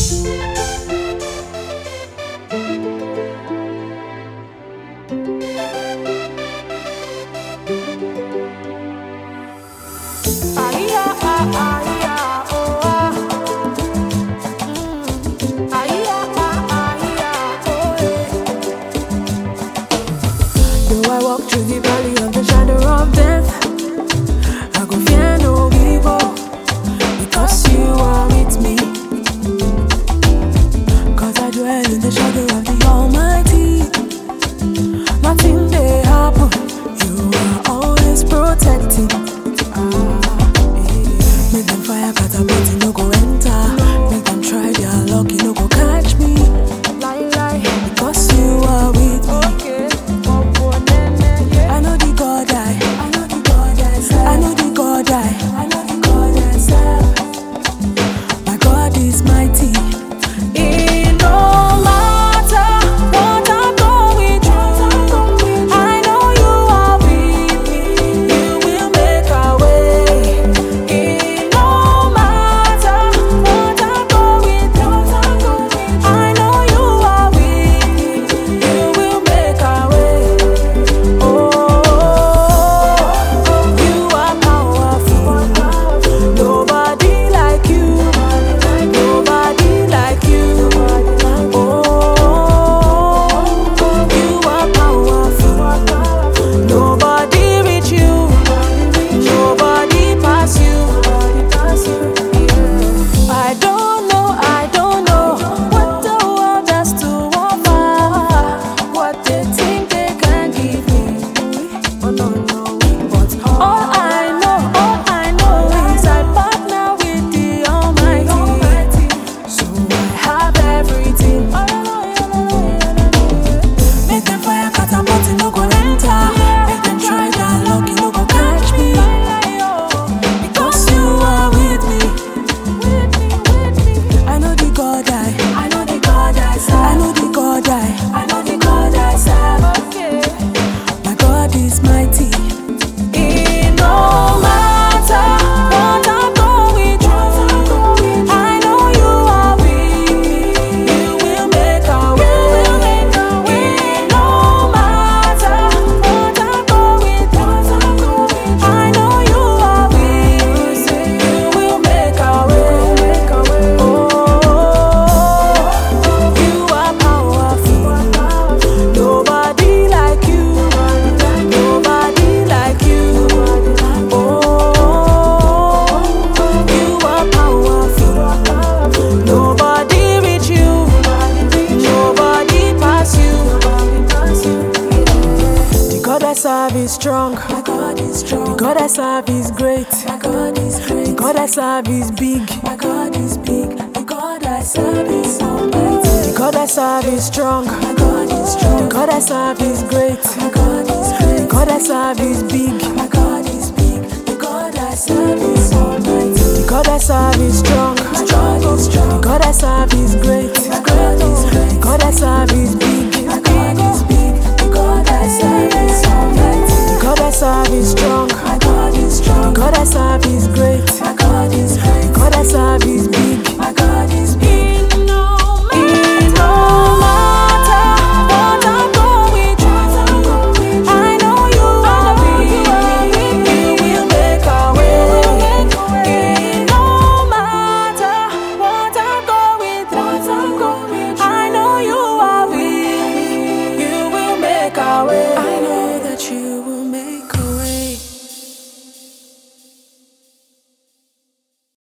Though I walk through the valley of the shadow of death, I go fear no evil, because you are with me. 'Cause I dwell in the shadow of the Almighty. Nothing may happen, you are always protecting. Make them fire catapult, you no go enter. Make them try their luck, you no go catch me. Because you are with me. I know the God I know the God I serve. My God is mighty. It no matter what I'm going through, I know you are with me. You will make a way. It no matter what I'm going through, I know you are with me. You will make a way. Nobody like you, nobody like you. Oh, you are powerful. Nobody reach you, nobody pass you. I don't know what the world has to offer, what they think they can give me. Oh no, but all I know is I partner with the Almighty, so I have everything. Make them fire catapult, you no go enter. Make them try their luck, you no go catch me. Because you are with me. I know the God I serve. I know the God I serve. My God is mighty. It no matter what I'm going through, I know you are with me. You will make a way. It no matter what I'm going through, I know you are with me. You will make a way. Oh, you are powerful. Nobody like you. Nobody like you. Oh, you are powerful. Nobody reach you. Nobody pass you. The God I serve is strong. My God is strong. The God I serve is great. My God is great. The God I serve is big. My God is big. The God I serve is almighty. The God I serve is strong. My God is strong. The God I serve is great. My God is great. The God I serve is big. My God is big. The God I serve is almighty. The God I serve is strong. My God is strong. The God I serve is great. My God is great. The God I serve is big. My God is big. The God I serve is almighty. The God I serve is strong. My God is strong. The God I serve is great. My God is great. The God I serve is big. My God is big. It no matter what I'm going through, I know you are with me. You will make a way. It no matter what I'm going through, I know you are with me. You will make a way. I know that you will.